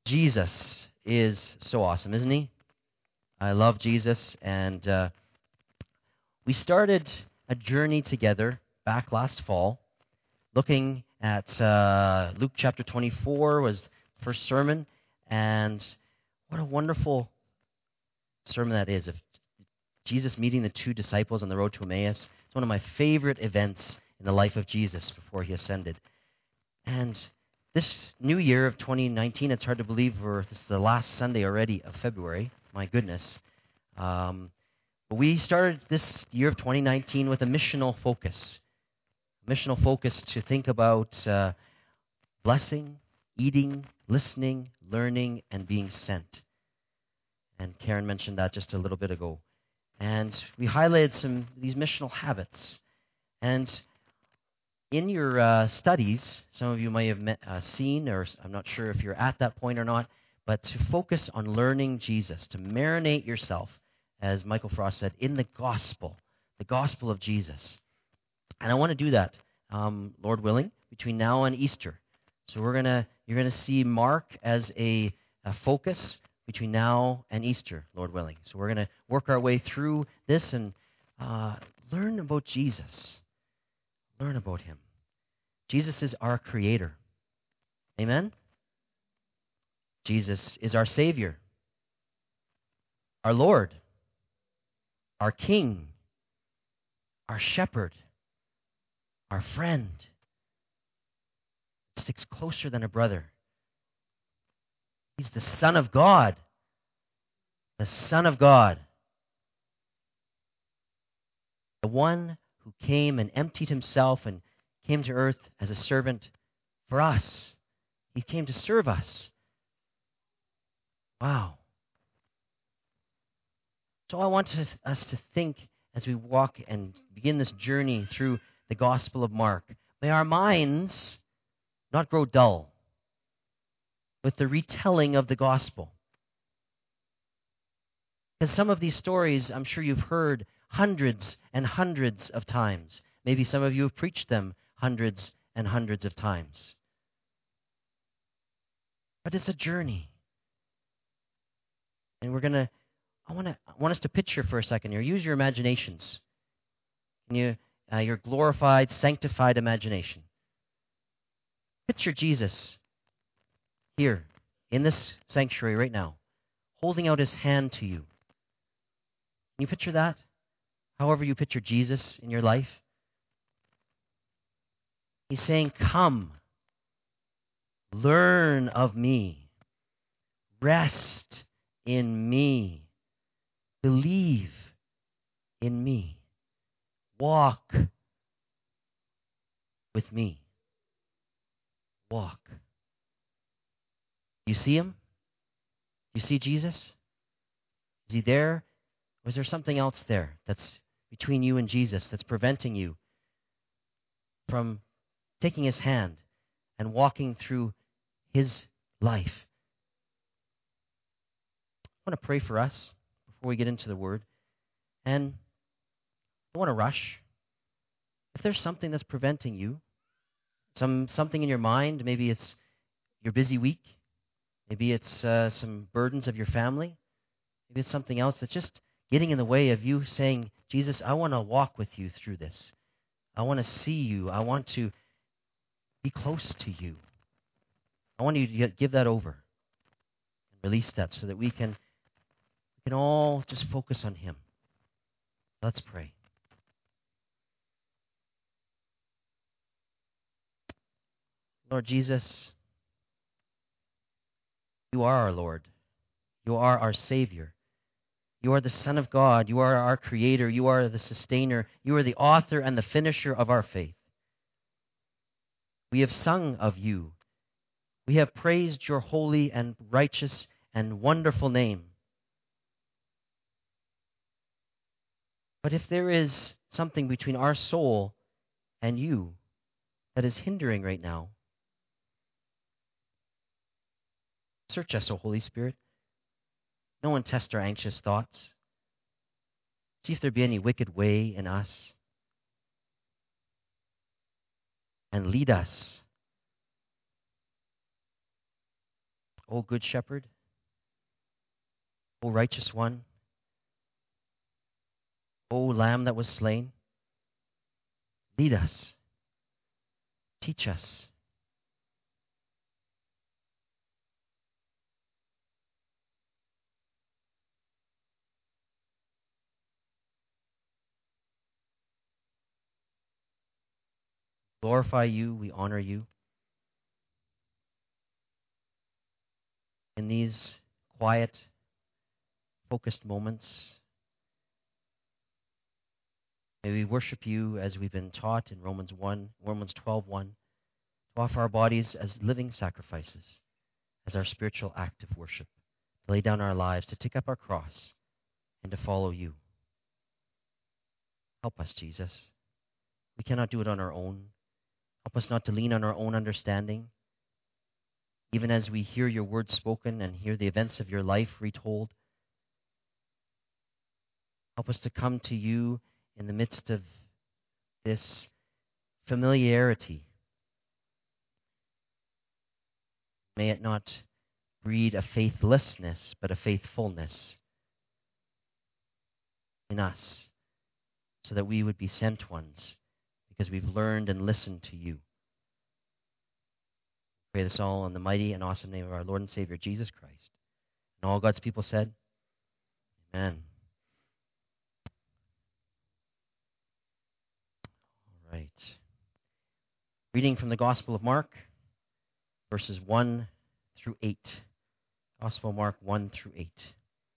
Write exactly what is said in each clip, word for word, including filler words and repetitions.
Jesus is so awesome, isn't he? I love Jesus, and uh, we started a journey together back last fall, looking at uh, Luke chapter twenty-four was the first sermon, and what a wonderful sermon that is of Jesus meeting the two disciples on the road to Emmaus. It's one of my favorite events in the life of Jesus before he ascended. And this new year of twenty nineteen, it's hard to believe we're, this is the last Sunday already of February. My goodness. Um, but we started this year of twenty nineteen with a missional focus. Missional focus to think about uh, blessing, eating, listening, learning, and being sent. And Karen mentioned that just a little bit ago. And we highlighted some of these missional habits. And in your uh, studies, some of you may have met, uh, seen, or I'm not sure if you're at that point or not, but to focus on learning Jesus, to marinate yourself, as Michael Frost said, in the gospel, the gospel of Jesus. And I want to do that, um, Lord willing, between now and Easter. So we're gonna, you're gonna see Mark as a, a focus between now and Easter, Lord willing. So we're gonna work our way through this and uh, learn about Jesus. Learn about him. Jesus is our creator. Amen? Jesus is our Savior, our Lord, our King, our Shepherd, our friend. Sticks closer than a brother. He's the Son of God. The Son of God. The one who came and emptied himself and came to earth as a servant for us. He came to serve us. Wow. So I want to, us to think as we walk and begin this journey through the Gospel of Mark. May our minds not grow dull with the retelling of the Gospel. Because some of these stories, I'm sure you've heard hundreds and hundreds of times. Maybe some of you have preached them hundreds and hundreds of times. But it's a journey. And we're going to, I want to, I want us to picture for a second here. Use your imaginations. Can you, uh, your glorified, sanctified imagination. Picture Jesus here in this sanctuary right now, holding out his hand to you. Can you picture that? However you picture Jesus in your life. He's saying, come, learn of me, rest in me, believe in me, walk with me. Walk. You see him? You see Jesus? Is he there? Or is there something else there that's between you and Jesus that's preventing you from taking his hand and walking through his life? I want to pray for us before we get into the Word. And I want to rush. If there's something that's preventing you, some something in your mind, maybe it's your busy week, maybe it's uh, some burdens of your family, maybe it's something else that's just getting in the way of you saying, Jesus, I want to walk with you through this. I want to see you. I want to be close to you. I want you to give that over and release that so that we can, we can all just focus on him. Let's pray. Lord Jesus, you are our Lord. You are our Savior. You are the Son of God. You are our Creator. You are the Sustainer. You are the author and the finisher of our faith. We have sung of you. We have praised your holy and righteous and wonderful name. But if there is something between our soul and you that is hindering right now, search us, O Holy Spirit. No one test our anxious thoughts. See if there be any wicked way in us. And lead us. O good shepherd, O righteous one, O lamb that was slain, lead us, teach us. Glorify you, we honor you. In these quiet, focused moments, may we worship you as we've been taught in Romans one, Romans twelve one, to offer our bodies as living sacrifices, as our spiritual act of worship, to lay down our lives, to take up our cross, and to follow you. Help us, Jesus. We cannot do it on our own. Help us not to lean on our own understanding. Even as we hear your word spoken and hear the events of your life retold, help us to come to you in the midst of this familiarity. May it not breed a faithlessness, but a faithfulness in us, so that we would be sent ones, because we've learned and listened to you. Pray this all in the mighty and awesome name of our Lord and Savior, Jesus Christ. And all God's people said, Amen. All right. Reading from the Gospel of Mark, verses one through eight. Gospel of Mark one through eight.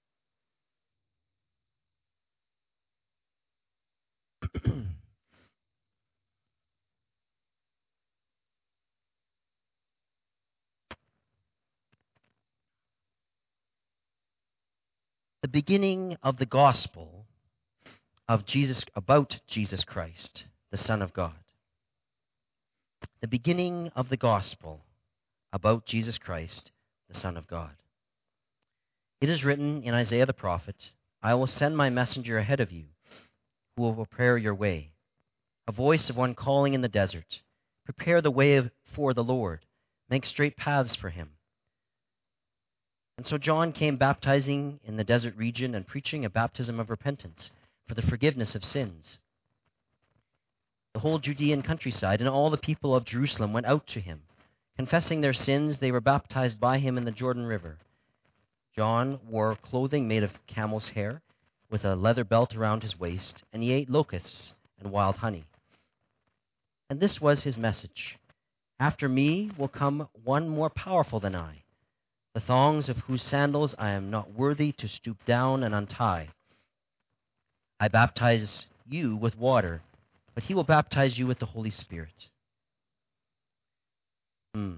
The beginning of the gospel of Jesus about Jesus Christ, the Son of God. The beginning of the gospel about Jesus Christ, the Son of God. It is written in Isaiah the prophet, I will send my messenger ahead of you, who will prepare your way. A voice of one calling in the desert, prepare the way for the Lord, make straight paths for him. And so John came baptizing in the desert region and preaching a baptism of repentance for the forgiveness of sins. The whole Judean countryside and all the people of Jerusalem went out to him. Confessing their sins, they were baptized by him in the Jordan River. John wore clothing made of camel's hair, with a leather belt around his waist, and he ate locusts and wild honey. And this was his message. After me will come one more powerful than I, the thongs of whose sandals I am not worthy to stoop down and untie. I baptize you with water, but he will baptize you with the Holy Spirit. Hmm.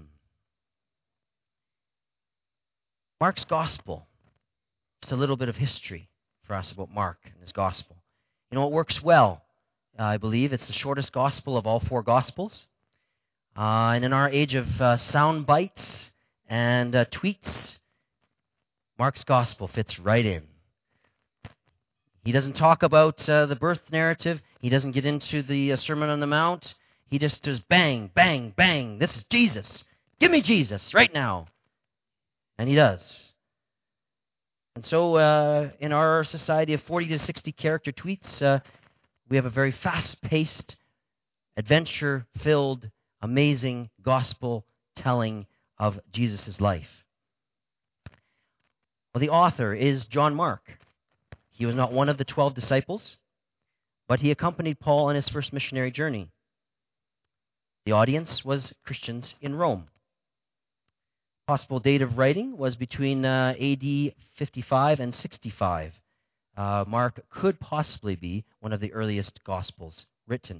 Mark's gospel. Just a little bit of history for us about Mark and his gospel. You know, it works well, uh, I believe. It's the shortest gospel of all four gospels. Uh, and in our age of uh, sound bites and uh, tweets, Mark's gospel fits right in. He doesn't talk about uh, the birth narrative. He doesn't get into the uh, Sermon on the Mount. He just does bang, bang, bang. This is Jesus. Give me Jesus right now. And he does. And so uh, in our society of forty to sixty character tweets, uh, we have a very fast-paced, adventure-filled, amazing gospel telling of Jesus' life. Well, the author is John Mark. He was not one of the twelve disciples, but he accompanied Paul on his first missionary journey. The audience was Christians in Rome. Possible date of writing was between uh, A D fifty-five and sixty-five. Uh, Mark could possibly be one of the earliest Gospels written.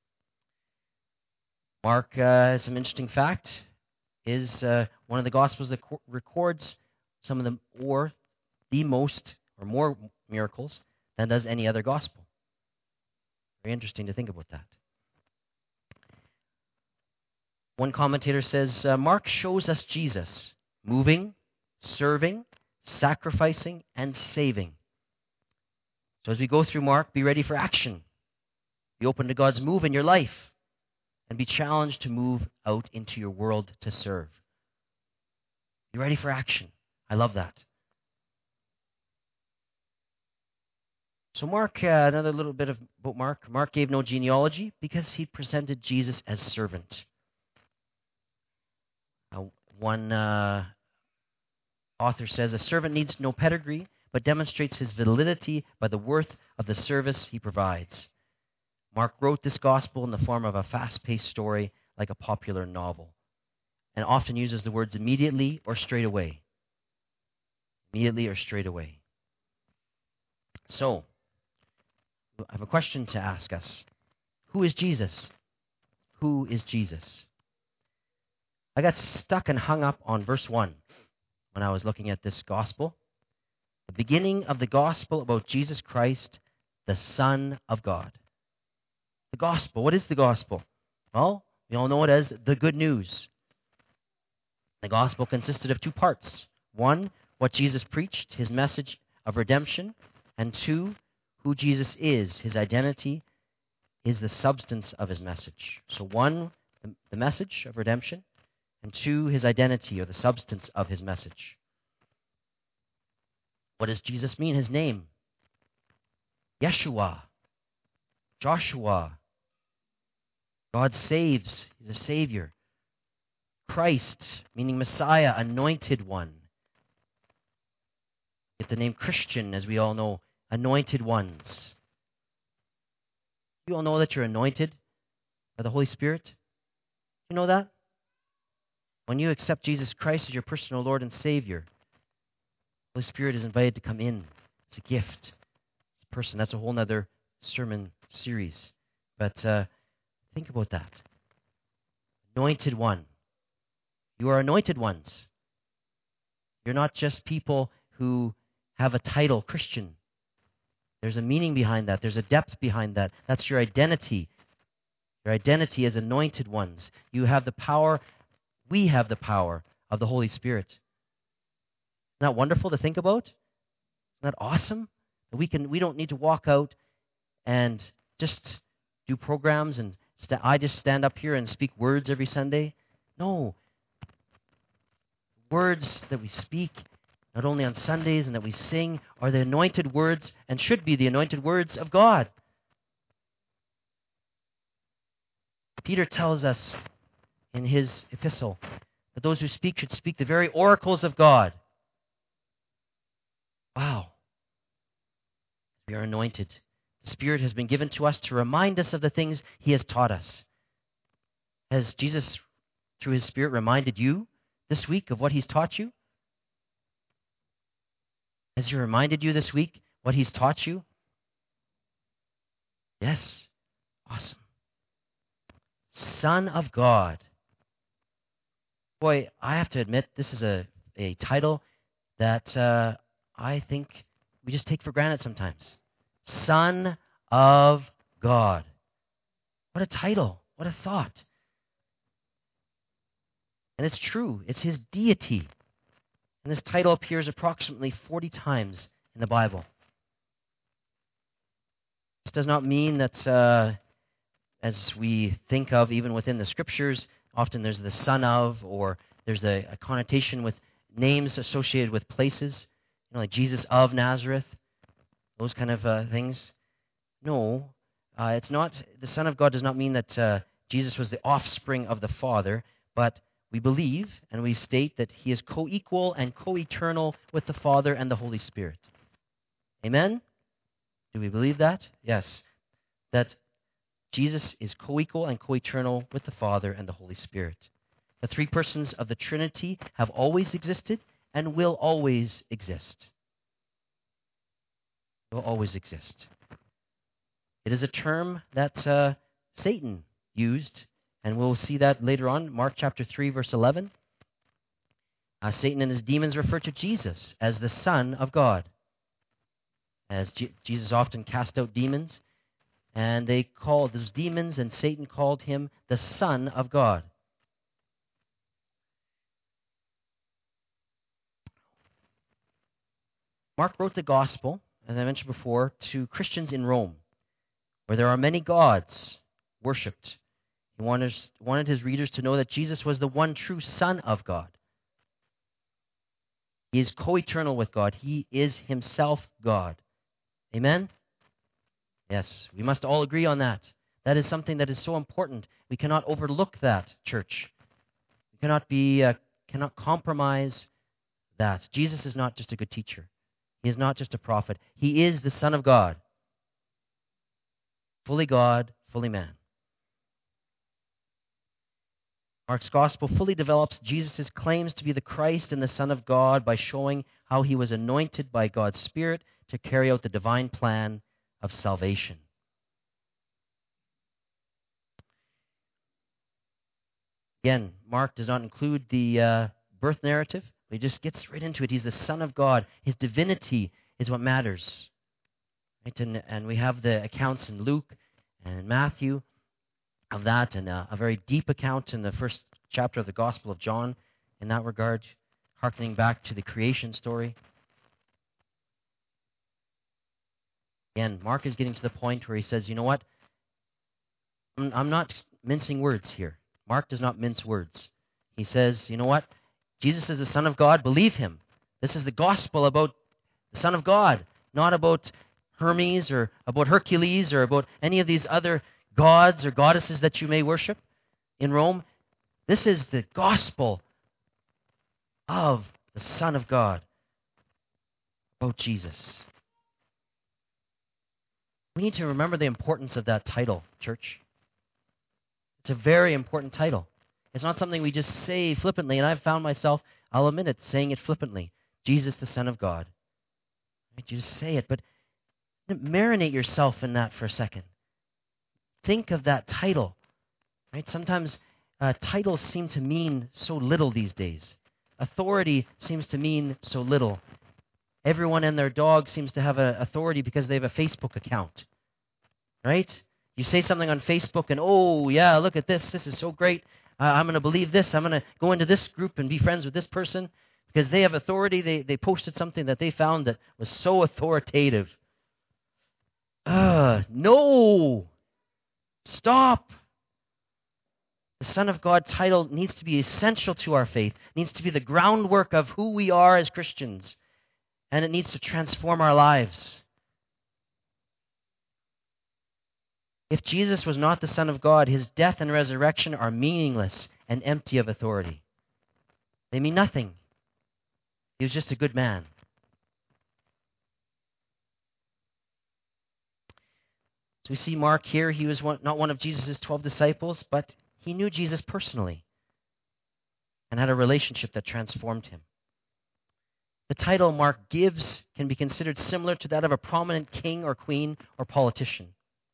Mark, uh, some interesting fact, is uh, one of the Gospels that co- records some of the, or the most, or more miracles than does any other Gospel. Very interesting to think about that. One commentator says, uh, Mark shows us Jesus moving, serving, sacrificing, and saving. So as we go through Mark, be ready for action. Be open to God's move in your life. And be challenged to move out into your world to serve. Be ready for action. I love that. So Mark, uh, another little bit of, about Mark. Mark gave no genealogy because he presented Jesus as servant. Uh, one uh, author says, a servant needs no pedigree, but demonstrates his validity by the worth of the service he provides. Mark wrote this gospel in the form of a fast-paced story like a popular novel, and often uses the words immediately or straight away. Immediately or straight away. So, I have a question to ask us. Who is Jesus? Who is Jesus? I got stuck and hung up on verse one when I was looking at this gospel. The beginning of the gospel about Jesus Christ, the Son of God. The gospel. What is the gospel? Well, we all know it as the good news. The gospel consisted of two parts. One, what Jesus preached, his message of redemption. And two, who Jesus is, his identity, is the substance of his message. So one, the message of redemption, and two, his identity or the substance of his message. What does Jesus mean? His name? Yeshua. Joshua. God saves. He's a Savior. Christ, meaning Messiah, anointed one. Get the name Christian, as we all know, anointed ones. You all know that you're anointed by the Holy Spirit? You know that? When you accept Jesus Christ as your personal Lord and Savior, the Holy Spirit is invited to come in. It's a gift. It's a person. That's a whole other sermon series. But uh, think about that. Anointed one. You are anointed ones. You're not just people who have a title, Christian. There's a meaning behind that. There's a depth behind that. That's your identity. Your identity as anointed ones. You have the power, we have the power of the Holy Spirit. Isn't that wonderful to think about? Isn't that awesome? That we can, we don't need to walk out and just do programs and st- I just stand up here and speak words every Sunday. No. Words that we speak, not only on Sundays and that we sing, are the anointed words and should be the anointed words of God. Peter tells us in his epistle that those who speak should speak the very oracles of God. Wow. We are anointed. The Spirit has been given to us to remind us of the things he has taught us. Has Jesus, through his Spirit, reminded you this week of what he's taught you? Has he reminded you this week what he's taught you? Yes. Awesome. Son of God. Boy, I have to admit, this is a, a title that uh, I think we just take for granted sometimes. Son of God. What a title. What a thought. And it's true. It's his deity. And this title appears approximately forty times in the Bible. This does not mean that, uh, as we think of even within the Scriptures, often there's the son of, or there's a, a connotation with names associated with places, you know, like Jesus of Nazareth, those kind of uh, things. No, uh, it's not. The Son of God does not mean that uh, Jesus was the offspring of the Father, but we believe and we state that he is co-equal and co-eternal with the Father and the Holy Spirit. Amen? Do we believe that? Yes. That Jesus is co-equal and co-eternal with the Father and the Holy Spirit. The three persons of the Trinity have always existed and will always exist. Will always exist. It is a term that uh, Satan used, and we'll see that later on, Mark chapter three, verse eleven. Uh, Satan and his demons refer to Jesus as the Son of God. As G- Jesus often cast out demons, and they called those demons, and Satan called him the Son of God. Mark wrote the gospel, as I mentioned before, to Christians in Rome, where there are many gods worshipped. He wanted, wanted his readers to know that Jesus was the one true Son of God. He is co-eternal with God. He is himself God. Amen? Yes, we must all agree on that. That is something that is so important. We cannot overlook that, church. We cannot be, uh, cannot compromise that. Jesus is not just a good teacher. He is not just a prophet. He is the Son of God. Fully God, fully man. Mark's gospel fully develops Jesus' claims to be the Christ and the Son of God by showing how he was anointed by God's Spirit to carry out the divine plan of salvation. Again, Mark does not include the uh, birth narrative, but he just gets right into it. He's the Son of God. His divinity is what matters. Right? And, and we have the accounts in Luke and Matthew of that, and uh, a very deep account in the first chapter of the Gospel of John in that regard, hearkening back to the creation story. Again, Mark is getting to the point where he says, you know what? I'm, I'm not mincing words here. Mark does not mince words. He says, you know what? Jesus is the Son of God. Believe him. This is the gospel about the Son of God, not about Hermes or about Hercules or about any of these other gods or goddesses that you may worship in Rome. This is the gospel of the Son of God, about Jesus. We need to remember the importance of that title, church. It's a very important title. It's not something we just say flippantly, and I've found myself, I'll admit it, saying it flippantly. Jesus, the Son of God. Right? You just say it, but marinate yourself in that for a second. Think of that title. Right? Sometimes uh, titles seem to mean so little these days. Authority seems to mean so little. Everyone and their dog seems to have an authority because they have a Facebook account. Right? You say something on Facebook and, oh, yeah, look at this. This is so great. Uh, I'm going to believe this. I'm going to go into this group and be friends with this person because they have authority. They, they posted something that they found that was so authoritative. Uh, no. Stop. The Son of God title needs to be essential to our faith, needs to be the groundwork of who we are as Christians, and it needs to transform our lives. If Jesus was not the Son of God, his death and resurrection are meaningless and empty of authority. They mean nothing. He was just a good man. So we see Mark here, he was one, not one of Jesus' twelve disciples, but he knew Jesus personally and had a relationship that transformed him. The title Mark gives can be considered similar to that of a prominent king or queen or politician.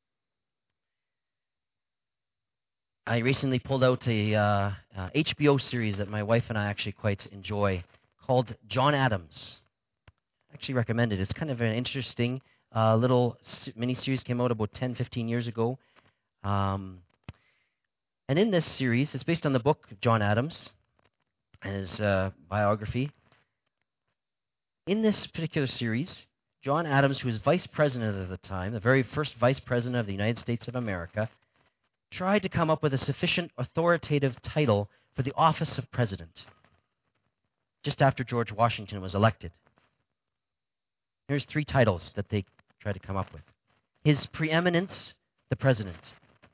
I recently pulled out a uh, uh, H B O series that my wife and I actually quite enjoy called John Adams. I actually recommend it. It's kind of an interesting uh, little mini-series, came out about ten, fifteen years ago. Um, and in this series, it's based on the book of John Adams and his uh, biography. In this particular series, John Adams, who was vice president at the time, the very first vice president of the United States of America, tried to come up with a sufficient authoritative title for the office of president, just after George Washington was elected. Here's three titles that they tried to come up with. His Preeminence, the President.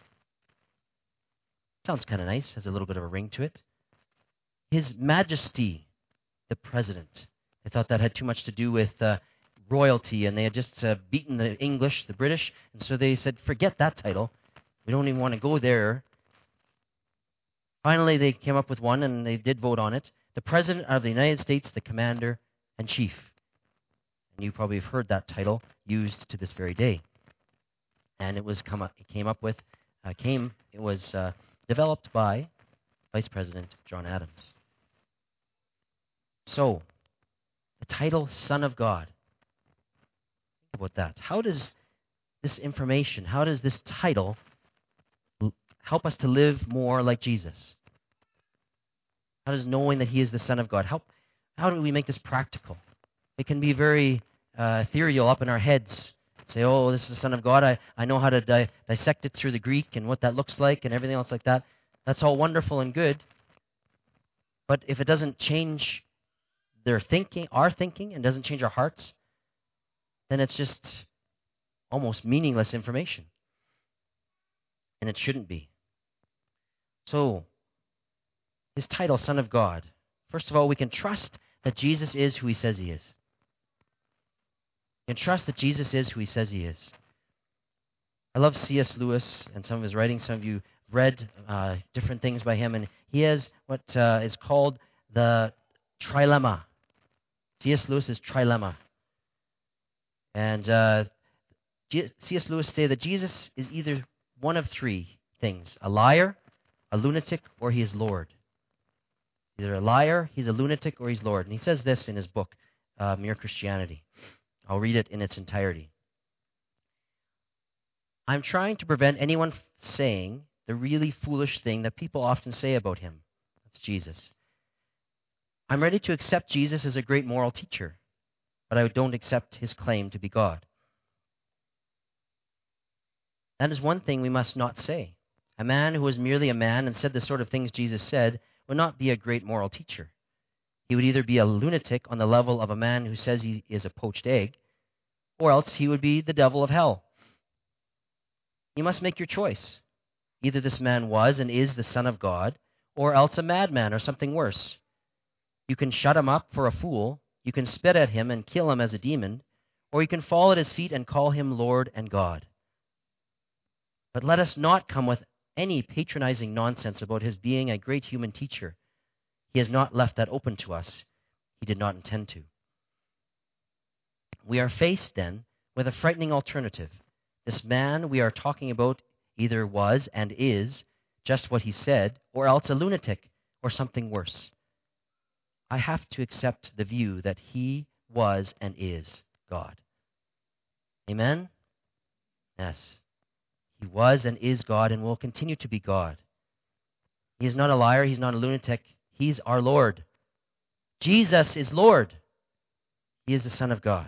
Sounds kind of nice, has a little bit of a ring to it. His Majesty, the President. They thought that had too much to do with uh, royalty, and they had just uh, beaten the English, the British, and so they said, forget that title. We don't even want to go there. Finally, they came up with one, and they did vote on it. The President of the United States, the Commander-in-Chief. And you probably have heard that title used to this very day. And it was come up, it came up with, uh, came, it was uh, developed by Vice President John Adams. So, the title Son of God. Think about that. How does this information, how does this title help us to live more like Jesus? How does knowing that he is the Son of God help? How do we make this practical? It can be very uh, ethereal up in our heads. Say, oh, this is the Son of God. I, I know how to di- dissect it through the Greek and what that looks like and everything else like that. That's all wonderful and good. But if it doesn't change their thinking, our thinking, and doesn't change our hearts, then it's just almost meaningless information. And it shouldn't be. So, his title, Son of God. First of all, we can trust that Jesus is who he says he is. We can trust that Jesus is who he says he is. I love C S Lewis and some of his writings. Some of you read uh, different things by him, and he has what uh, is called the trilemma. C S Lewis's trilemma. And uh, C S Lewis stated that Jesus is either one of three things: a liar, a lunatic, or he is Lord. Either a liar, he's a lunatic, or he's Lord. And he says this in his book, uh, Mere Christianity. I'll read it in its entirety. I'm trying to prevent anyone saying the really foolish thing that people often say about him. That's Jesus. I'm ready to accept Jesus as a great moral teacher, but I don't accept his claim to be God. That is one thing we must not say. A man who was merely a man and said the sort of things Jesus said would not be a great moral teacher. He would either be a lunatic on the level of a man who says he is a poached egg, or else he would be the devil of hell. You must make your choice. Either this man was and is the Son of God, or else a madman or something worse. You can shut him up for a fool, you can spit at him and kill him as a demon, or you can fall at his feet and call him Lord and God. But let us not come with any patronizing nonsense about his being a great human teacher. He has not left that open to us. He did not intend to. We are faced, then, with a frightening alternative. This man we are talking about either was and is just what he said, or else a lunatic, or something worse. I have to accept the view that he was and is God. Amen? Yes. He was and is God and will continue to be God. He is not a liar. He's not a lunatic. He's our Lord. Jesus is Lord. He is the Son of God.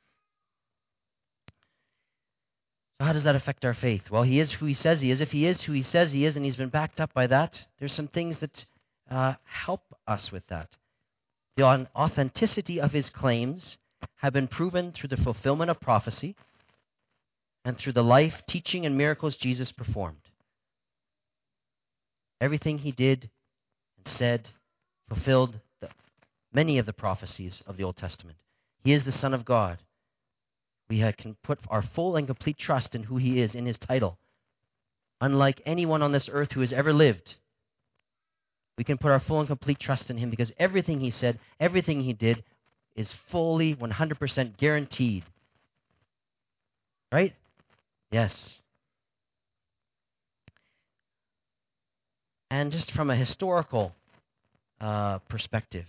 So how does that affect our faith? Well, he is who he says he is. If he is who he says he is and he's been backed up by that, there's some things that uh, help us with that. The authenticity of his claims have been proven through the fulfillment of prophecy and through the life, teaching, and miracles Jesus performed. Everything he did and said fulfilled the, many of the prophecies of the Old Testament. He is the Son of God. We can put our full and complete trust in who he is, in his title. Unlike anyone on this earth who has ever lived, we can put our full and complete trust in him because everything he said, everything he did is fully, one hundred percent guaranteed. Right? Yes. And just from a historical uh, perspective,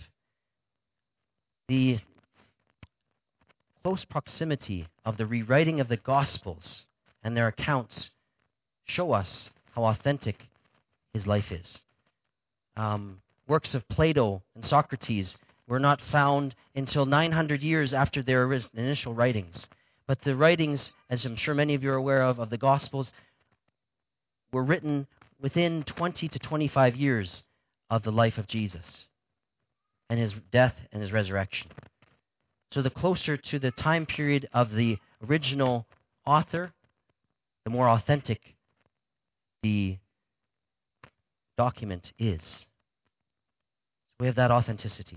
the close proximity of the rewriting of the Gospels and their accounts show us how authentic his life is. Um, works of Plato and Socrates were not found until nine hundred years after their initial writings. But the writings, as I'm sure many of you are aware of, of the Gospels, were written within twenty to twenty-five years of the life of Jesus and his death and his resurrection. So the closer to the time period of the original author, the more authentic the document is. We have that authenticity.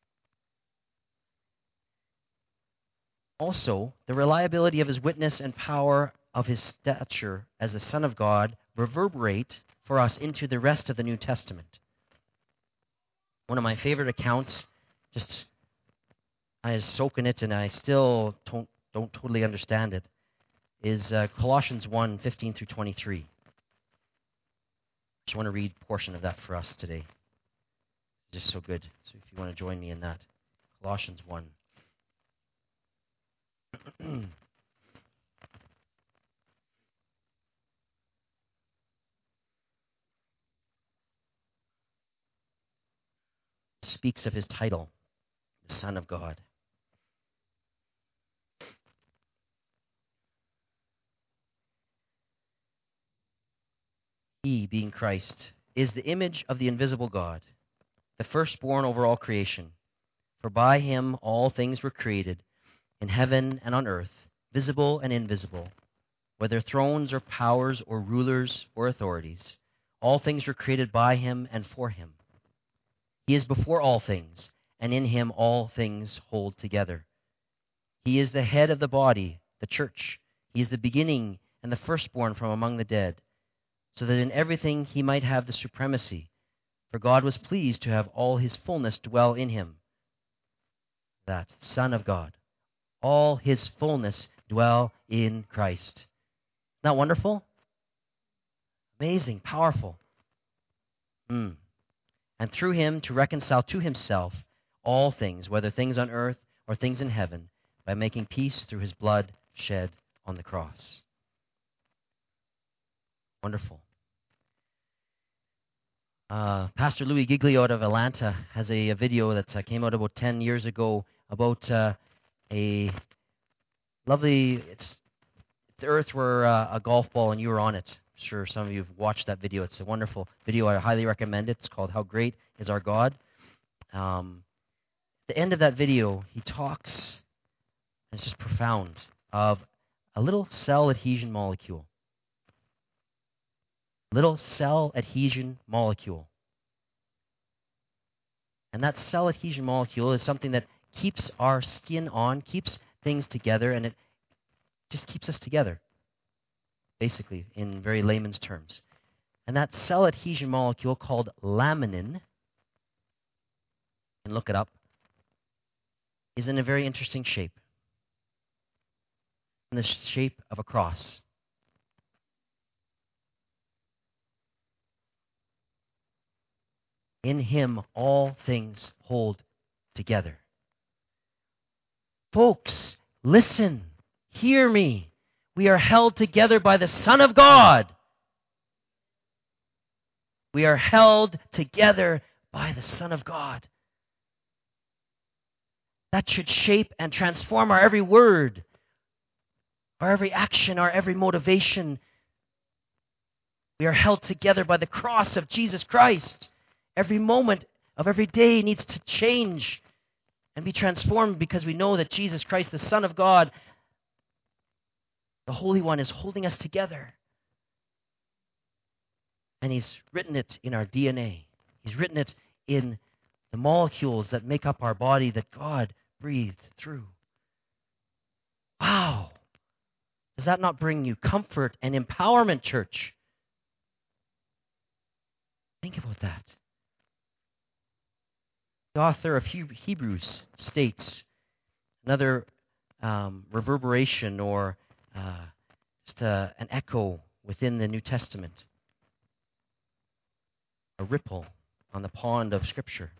Also, the reliability of his witness and power of his stature as the Son of God reverberate for us into the rest of the New Testament. One of my favorite accounts, just I soak in it and I still don't, don't totally understand it, is uh, Colossians one, fifteen through twenty-three. I just want to read a portion of that for us today. It's just so good. So if you want to join me in that. Colossians one. Speaks of his title, the Son of God. He, being Christ, is the image of the invisible God, the firstborn over all creation. For by him all things were created, in heaven and on earth, visible and invisible, whether thrones or powers or rulers or authorities. All things were created by him and for him. He is before all things, and in him all things hold together. He is the head of the body, the church. He is the beginning and the firstborn from among the dead, so that in everything he might have the supremacy. For God was pleased to have all his fullness dwell in him. That Son of God. All his fullness dwell in Christ. Isn't that wonderful? Amazing, powerful. Mm. And through him to reconcile to himself all things, whether things on earth or things in heaven, by making peace through his blood shed on the cross. Wonderful. Uh, Pastor Louis Giglio out of Atlanta has a, a video that uh, came out about ten years ago about uh, a lovely, it's, the earth were uh, a golf ball and you were on it. I'm sure some of you have watched that video. It's a wonderful video. I highly recommend it. It's called How Great is Our God. Um, at the end of that video, he talks, and it's just profound, of a little cell adhesion molecule. Little cell adhesion molecule. And that cell adhesion molecule is something that keeps our skin on, keeps things together, and it just keeps us together, basically, in very layman's terms. And that cell adhesion molecule called laminin, and look it up, is in a very interesting shape. In the shape of a cross. In him all things hold together. Folks, listen, hear me. We are held together by the Son of God. We are held together by the Son of God. That should shape and transform our every word, our every action, our every motivation. We are held together by the cross of Jesus Christ. Every moment of every day needs to change and be transformed because we know that Jesus Christ, the Son of God, the Holy One, is holding us together. And he's written it in our D N A. He's written it in the molecules that make up our body that God breathed through. Wow. Does that not bring you comfort and empowerment, church? Think about that. The author of Hebrews states another um, reverberation or uh, just a, an echo within the New Testament. A ripple on the pond of Scripture.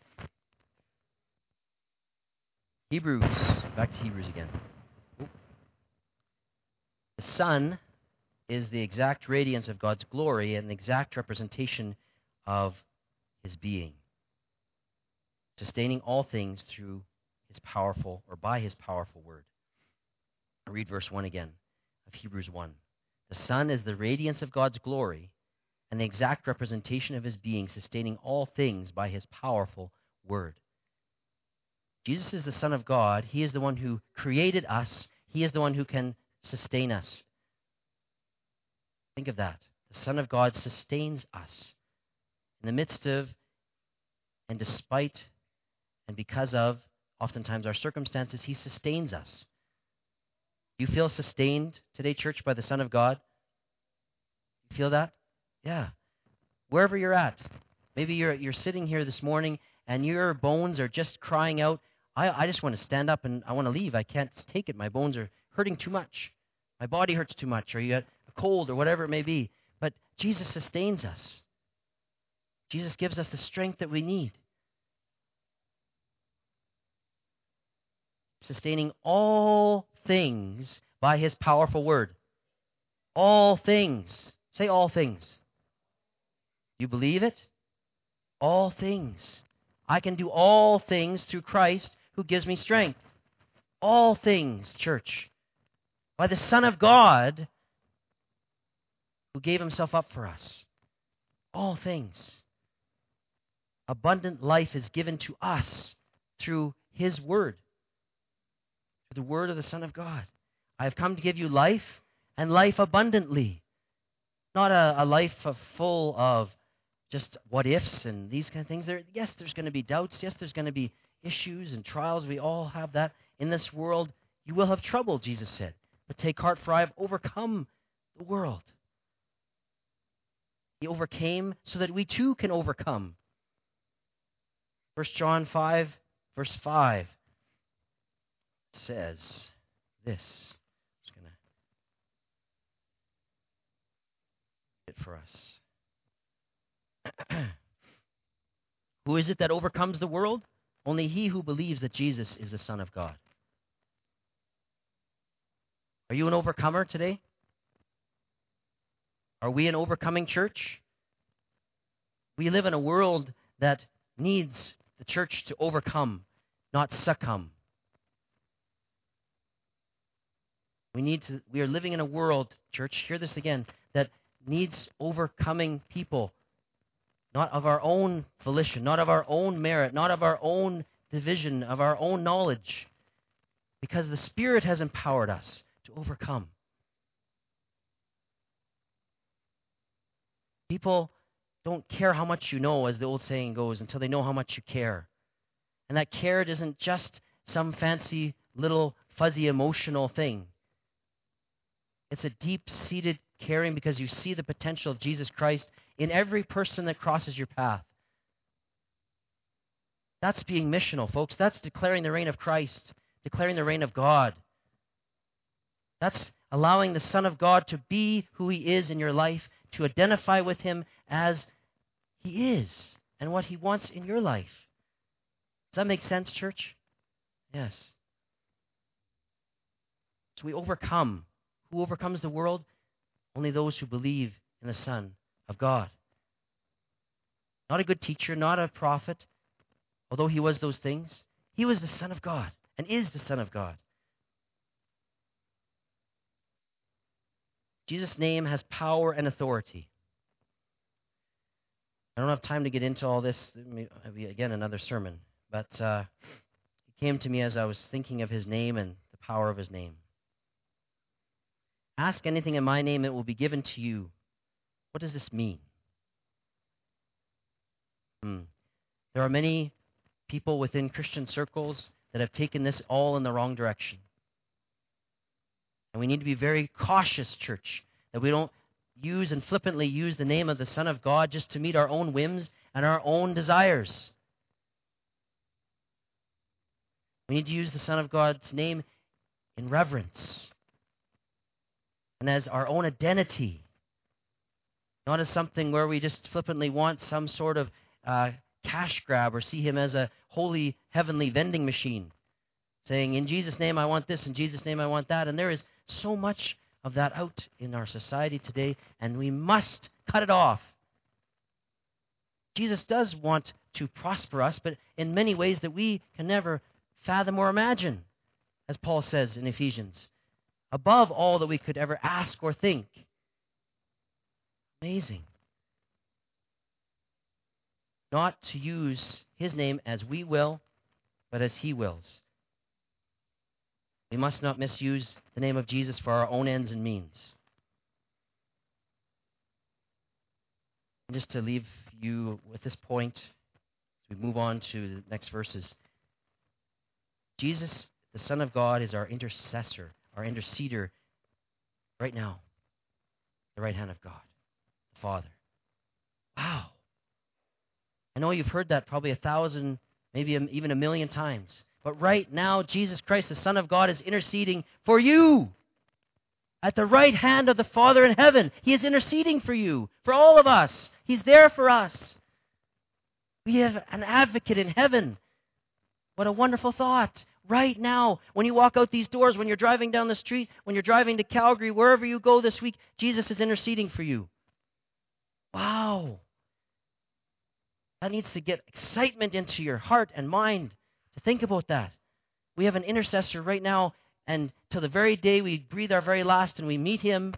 Hebrews, back to Hebrews again. Oop. The Son is the exact radiance of God's glory and the exact representation of his being, sustaining all things through his powerful, or by his powerful word. I'll read verse one again of Hebrews one. The Son is the radiance of God's glory and the exact representation of his being, sustaining all things by his powerful word. Jesus is the Son of God. He is the one who created us. He is the one who can sustain us. Think of that. The Son of God sustains us. In the midst of and despite and because of, oftentimes, our circumstances, he sustains us. Do you feel sustained today, church, by the Son of God? You feel that? Yeah. Wherever you're at. Maybe you're you're sitting here this morning and your bones are just crying out, I, I just want to stand up and I want to leave. I can't take it. My bones are hurting too much. My body hurts too much. Or you got a cold or whatever it may be. But Jesus sustains us. Jesus gives us the strength that we need. Sustaining all things by his powerful word. All things. Say all things. You believe it? All things. I can do all things through Christ who gives me strength. All things, church. By the Son of God who gave himself up for us. All things. Abundant life is given to us through his word, through the word of the Son of God. I have come to give you life and life abundantly. Not a, a life of full of just what ifs and these kind of things. There, yes, there's going to be doubts. Yes, there's going to be issues and trials. We all have that. In this world, you will have trouble, Jesus said. But take heart, for I have overcome the world. He overcame so that we too can overcome. First John five, verse five says this. I'm just going to get it for us. Who is it that overcomes the world? Only he who believes that Jesus is the Son of God. Are you an overcomer today? Are we an overcoming church? We live in a world that needs the church to overcome, not succumb. We need to, we are living in a world, church, hear this again, that needs overcoming people, not of our own volition, not of our own merit, not of our own division, of our own knowledge, because the Spirit has empowered us to overcome. People don't care how much you know, as the old saying goes, until they know how much you care. And that care isn't just some fancy little fuzzy emotional thing. It's a deep-seated caring because you see the potential of Jesus Christ in every person that crosses your path. That's being missional, folks. That's declaring the reign of Christ, declaring the reign of God. That's allowing the Son of God to be who he is in your life, to identify with him as he is and what he wants in your life. Does that make sense, church? Yes. So we overcome. Who overcomes the world? Only those who believe in the Son of God. Not a good teacher, not a prophet, although he was those things. He was the Son of God and is the Son of God. Jesus' name has power and authority. I don't have time to get into all this. Maybe, again, another sermon. But uh, it came to me as I was thinking of his name and the power of his name. Ask anything in my name, it will be given to you. What does this mean? Hmm. There are many people within Christian circles that have taken this all in the wrong direction. And we need to be very cautious, church, that we don't use and flippantly use the name of the Son of God just to meet our own whims and our own desires. We need to use the Son of God's name in reverence and as our own identity, not as something where we just flippantly want some sort of uh, cash grab or see him as a holy heavenly vending machine, saying, in Jesus' name I want this, in Jesus' name I want that. And there is so much of that out in our society today, and we must cut it off. Jesus does want to prosper us, but in many ways that we can never fathom or imagine, as Paul says in Ephesians, above all that we could ever ask or think. Amazing. Not to use his name as we will, but as he wills. We must not misuse the name of Jesus for our own ends and means. And just to leave you with this point, as we move on to the next verses, Jesus, the Son of God, is our intercessor, our interceder right now, the right hand of God, the Father. Wow. I know you've heard that probably a thousand, maybe even a million times. But right now, Jesus Christ, the Son of God, is interceding for you at the right hand of the Father in heaven. He is interceding for you, for all of us. He's there for us. We have an advocate in heaven. What a wonderful thought. Right now, when you walk out these doors, when you're driving down the street, when you're driving to Calgary, wherever you go this week, Jesus is interceding for you. Wow. That needs to get excitement into your heart and mind to think about that. We have an intercessor right now, and till the very day we breathe our very last and we meet him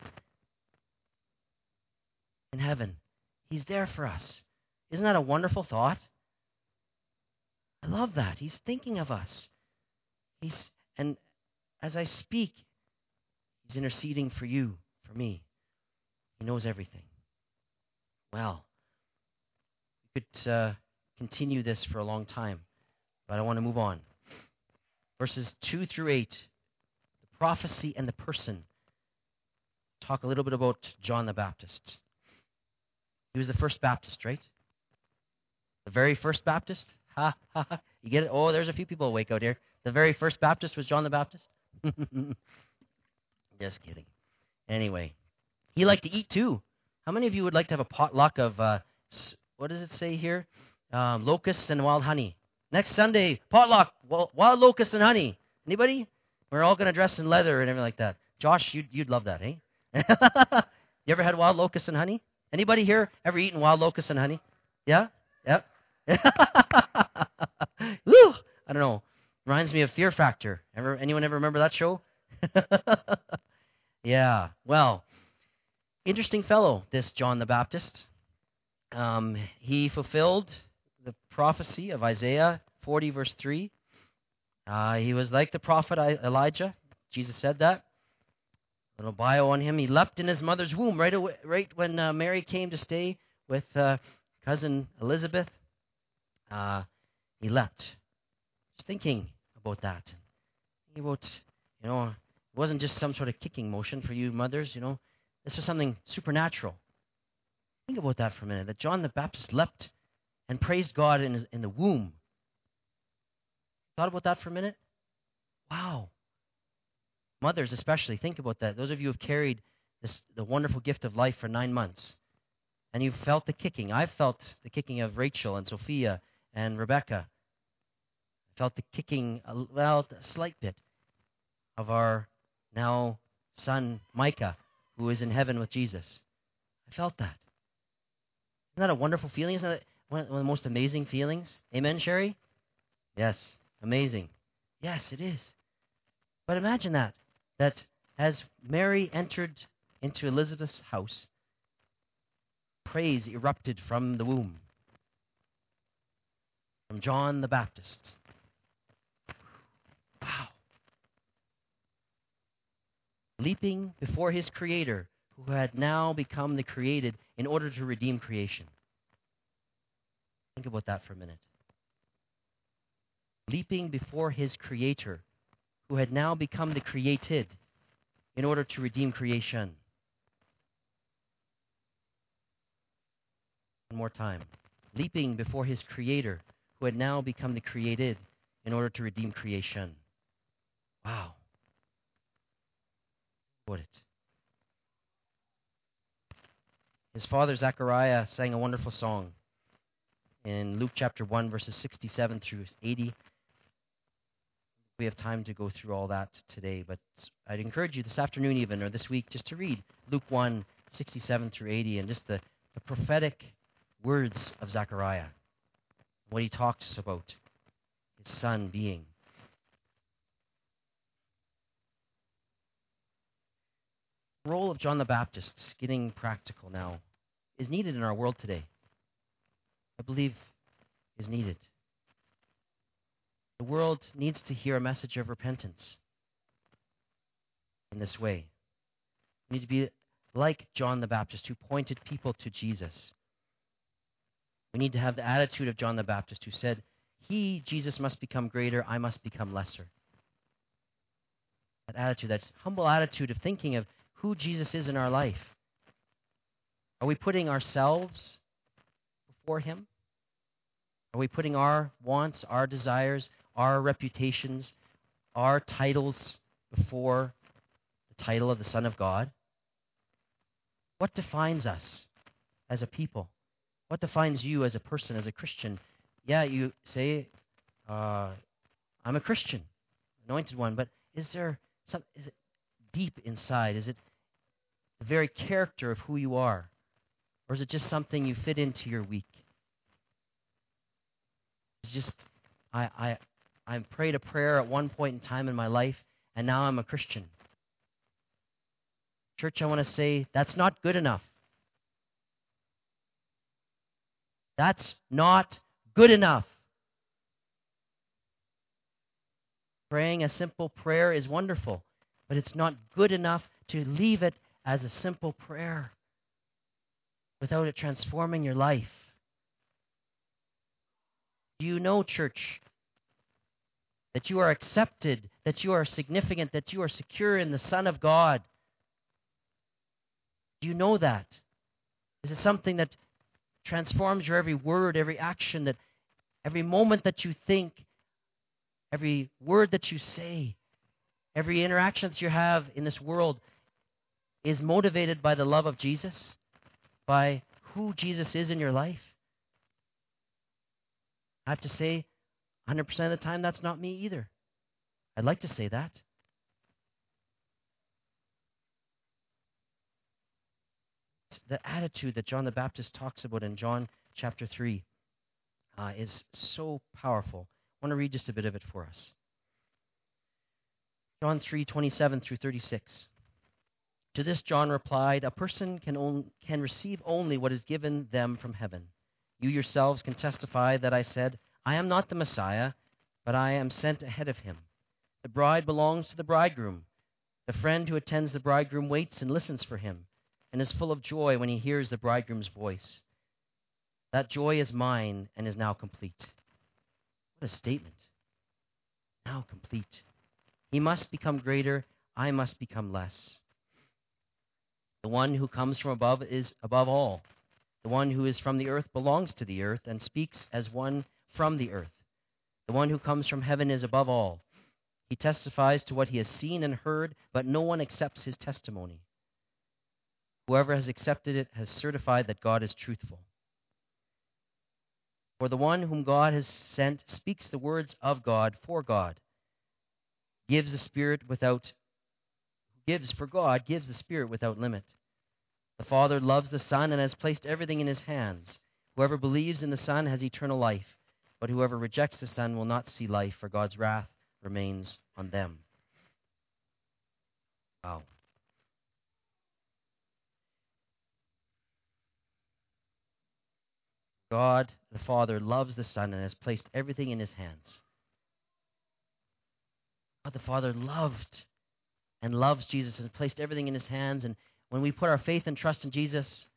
in heaven. He's there for us. Isn't that a wonderful thought? I love that. He's thinking of us. He's and as I speak, he's interceding for you, for me. He knows everything. Well, we could uh, continue this for a long time, but I want to move on. Verses two through eight, the prophecy and the person. Talk a little bit about John the Baptist. He was the first Baptist, right? The very first Baptist? Ha, ha, ha. You get it? Oh, there's a few people awake out here. The very first Baptist was John the Baptist? Just kidding. Anyway, he liked to eat too. How many of you would like to have a potluck of, uh, what does it say here? Um, locusts and wild honey. Next Sunday, potluck, wild locusts and honey. Anybody? We're all going to dress in leather and everything like that. Josh, you'd, you'd love that, eh? You ever had wild locusts and honey? Anybody here ever eaten wild locusts and honey? Yeah? Yep. Woo! I don't know. Reminds me of Fear Factor. Ever anyone ever remember that show? Yeah. Well, interesting fellow, this John the Baptist. Um, he fulfilled the prophecy of Isaiah forty, verse three. Uh, he was like the prophet Elijah. Jesus said that. A little bio on him. He leapt in his mother's womb right away, right when uh, Mary came to stay with uh, cousin Elizabeth. Uh, he leapt. Just thinking about that. Thinking about, you know, it wasn't just some sort of kicking motion for you mothers, you know. This was something supernatural. Think about that for a minute, that John the Baptist leapt and praised God in, his, in the womb. Thought about that for a minute? Wow. Mothers especially, think about that. Those of you who have carried this, the wonderful gift of life for nine months, and you've felt the kicking. I've felt the kicking of Rachel and Sophia and Rebecca. I felt the kicking, well, a slight bit, of our now son Micah, who is in heaven with Jesus. I felt that. Isn't that a wonderful feeling? Isn't that one of the most amazing feelings? Amen, Sherry? Yes, amazing. Yes, it is. But imagine that, that as Mary entered into Elizabeth's house, praise erupted from the womb, from John the Baptist. Wow. Leaping before his Creator, who had now become the created in order to redeem creation. Think about that for a minute. Leaping before his Creator, who had now become the created in order to redeem creation. One more time. Leaping before his Creator, who had now become the created in order to redeem creation. Wow. What it? His father Zechariah sang a wonderful song in Luke chapter one, verses sixty-seven through eighty. We have time to go through all that today, but I'd encourage you this afternoon even, or this week, just to read Luke one, sixty-seven through eighty, and just the, the prophetic words of Zechariah, what he talks about his son being. The role of John the Baptist, getting practical now, is needed in our world today. I believe is needed. The world needs to hear a message of repentance in this way. We need to be like John the Baptist, who pointed people to Jesus. We need to have the attitude of John the Baptist, who said, he, Jesus, must become greater, I must become lesser. That attitude, that humble attitude of thinking of who Jesus is in our life. Are we putting ourselves before him? Are we putting our wants, our desires, our reputations, our titles before the title of the Son of God? What defines us as a people? What defines you as a person, as a Christian? Yeah, you say, uh, I'm a Christian, anointed one, but is there some, is it deep inside? Is it the very character of who you are? Or is it just something you fit into your week? It's just, I, I, I prayed a prayer at one point in time in my life, and now I'm a Christian. Church, I want to say, that's not good enough. That's not good enough. Praying a simple prayer is wonderful, but it's not good enough to leave it as a simple prayer without it transforming your life. Do you know, church, that you are accepted, that you are significant, that you are secure in the Son of God? Do you know that? Is it something that transforms your every word, every action, that every moment that you think, every word that you say, every interaction that you have in this world is motivated by the love of Jesus, by who Jesus is in your life? I have to say, one hundred percent of the time, that's not me either. I'd like to say that. The attitude that John the Baptist talks about in John chapter three uh, is so powerful. I want to read just a bit of it for us. John three, twenty-seven through thirty-six. To this John replied, a person can, on, can receive only what is given them from heaven. You yourselves can testify that I said, I am not the Messiah, but I am sent ahead of him. The bride belongs to the bridegroom. The friend who attends the bridegroom waits and listens for him, and is full of joy when he hears the bridegroom's voice. That joy is mine and is now complete. What a statement. Now complete. He must become greater, I must become less. The one who comes from above is above all. The one who is from the earth belongs to the earth and speaks as one from the earth. The one who comes from heaven is above all. He testifies to what he has seen and heard, but no one accepts his testimony. Whoever has accepted it has certified that God is truthful. For the one whom God has sent speaks the words of God for God. Gives the Spirit without gives for God gives the Spirit without limit. The Father loves the Son and has placed everything in his hands. Whoever believes in the Son has eternal life, but whoever rejects the Son will not see life, for God's wrath remains on them. Wow. God, the Father, loves the Son and has placed everything in his hands. God, the Father, loved and loves Jesus and placed everything in his hands. And when we put our faith and trust in Jesus,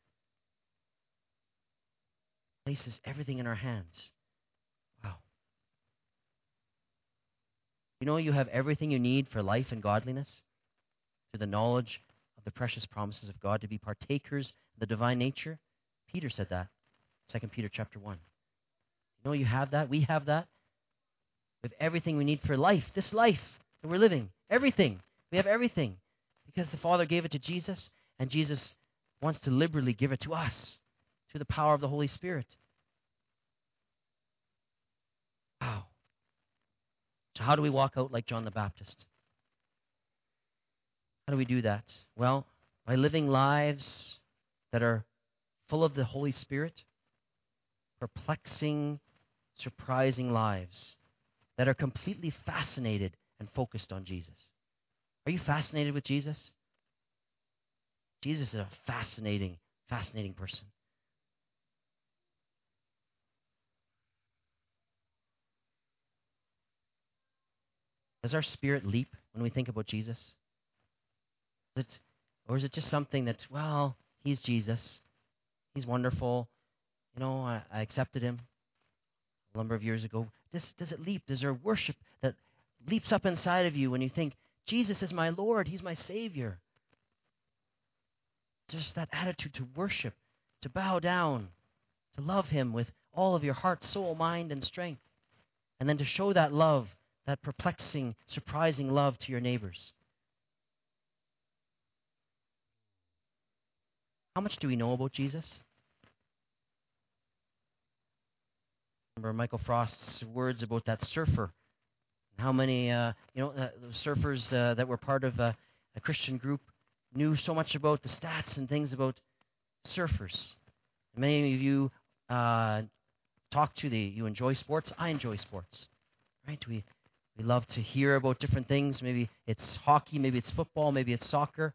he places everything in our hands. Wow. You know you have everything you need for life and godliness through the knowledge of the precious promises of God, to be partakers of the divine nature? Peter said that, Second Peter chapter one. You know you have that? We have that. We have everything we need for life, this life that we're living. Everything. We have everything because the Father gave it to Jesus, and Jesus wants to liberally give it to us through the power of the Holy Spirit. Wow. So how do we walk out like John the Baptist? How do we do that? Well, by living lives that are full of the Holy Spirit, perplexing, surprising lives that are completely fascinated and focused on Jesus. Are you fascinated with Jesus? Jesus is a fascinating, fascinating person. Does our spirit leap when we think about Jesus? Is it, or is it just something that, well, he's Jesus. He's wonderful. You know, I, I accepted him a number of years ago. Does, does it leap? Does there worship that leaps up inside of you when you think, Jesus is my Lord, he's my Savior? Just that attitude to worship, to bow down, to love him with all of your heart, soul, mind, and strength. And then to show that love, that perplexing, surprising love to your neighbors. How much do we know about Jesus? Remember Michael Frost's words about that surfer. How many, uh, you know, uh, surfers uh, that were part of uh, a Christian group knew so much about the stats and things about surfers. Many of you uh, talk to the, you enjoy sports. I enjoy sports, right? We we love to hear about different things. Maybe it's hockey, maybe it's football, maybe it's soccer.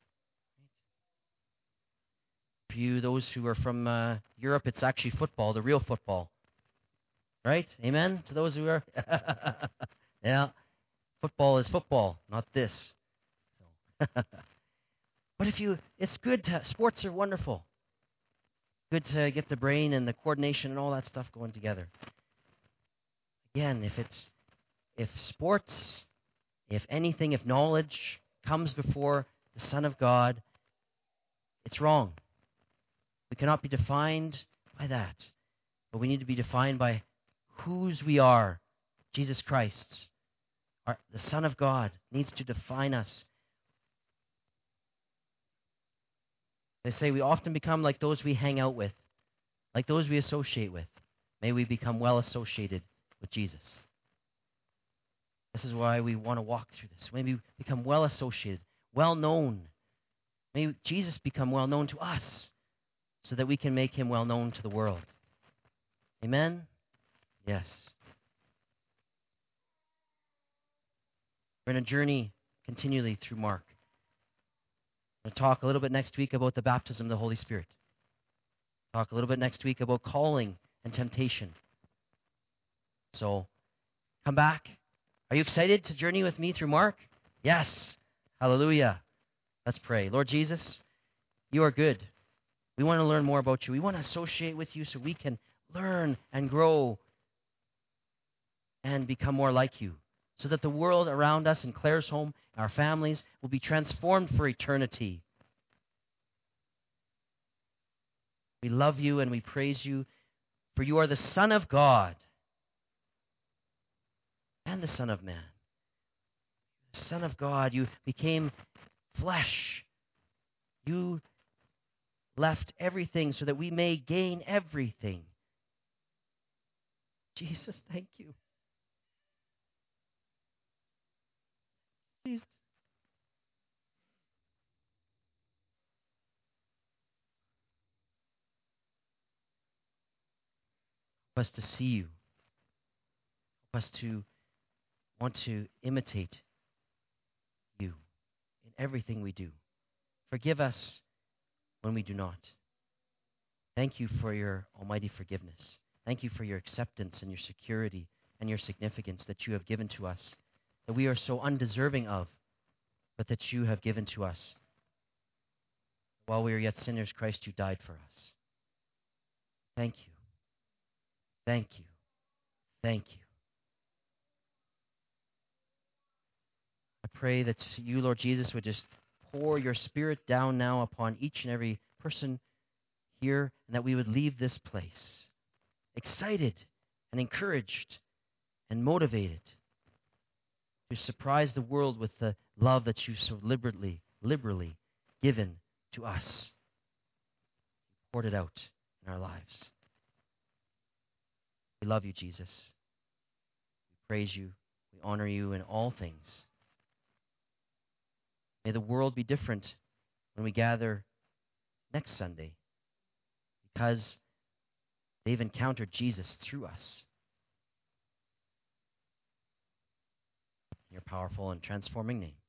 For you, those who are from uh, Europe, it's actually football, the real football, right? Amen? To those who are, yeah. Football is football, not this. So. But if you, it's good to, sports are wonderful. Good to get the brain and the coordination and all that stuff going together. Again, if it's, if sports, if anything, if knowledge comes before the Son of God, it's wrong. We cannot be defined by that, but we need to be defined by whose we are. Jesus Christ, our, the Son of God, needs to define us. They say we often become like those we hang out with, like those we associate with. May we become well associated with Jesus. This is why we want to walk through this. May we become well associated, well known. May Jesus become well known to us so that we can make him well known to the world. Amen? Yes. We're in a journey continually through Mark. We'll talk a little bit next week about the baptism of the Holy Spirit. Talk a little bit next week about calling and temptation. So, come back. Are you excited to journey with me through Mark? Yes. Hallelujah. Let's pray. Lord Jesus, you are good. We want to learn more about you. We want to associate with you so we can learn and grow and become more like you, so that the world around us in Claire's home, our families, will be transformed for eternity. We love you and we praise you, for you are the Son of God and the Son of Man. The Son of God, you became flesh. You left everything so that we may gain everything. Jesus, thank you. Jesus. Help us to see you. Help us to want to imitate you in everything we do. Forgive us when we do not. Thank you for your almighty forgiveness. Thank you for your acceptance and your security and your significance that you have given to us, that we are so undeserving of, but that you have given to us. While we are yet sinners, Christ, you died for us. Thank you. Thank you. Thank you. I pray that you, Lord Jesus, would just pour your Spirit down now upon each and every person here, and that we would leave this place excited and encouraged and motivated to surprise the world with the love that you've so liberally, liberally given to us. Poured it out in our lives. We love you, Jesus. We praise you. We honor you in all things. May the world be different when we gather next Sunday, because they've encountered Jesus through us. In your powerful and transforming name.